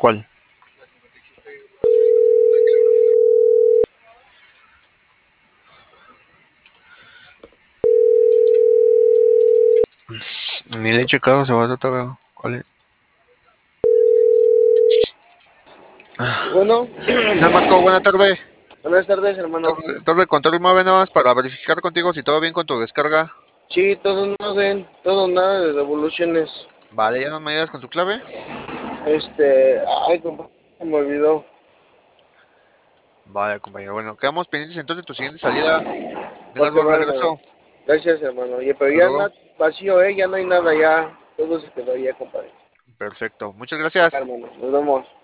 ¿Cuál? Ni le he checado, se va a tratar. ¿Cuál es? Bueno, Señor Marco, buena tarde. buenas tardes, hermano. Torre Control Móvil nada más para verificar contigo si todo bien con tu descarga. Sí, todo no orden, todo nada de devoluciones. Vale, ya no me ayudas con tu clave. Ay, compa, se me olvidó. Vale, compañero. Bueno, quedamos pendientes entonces de tu siguiente salida. Va Tengas que buen va, hermano. regreso. Gracias, hermano. Oye, pero Hasta ya luego. anda vacío, ya no hay nada, ya. Todo se quedó ya, compadre. Perfecto. Muchas Ya, gracias. hermano, nos vemos.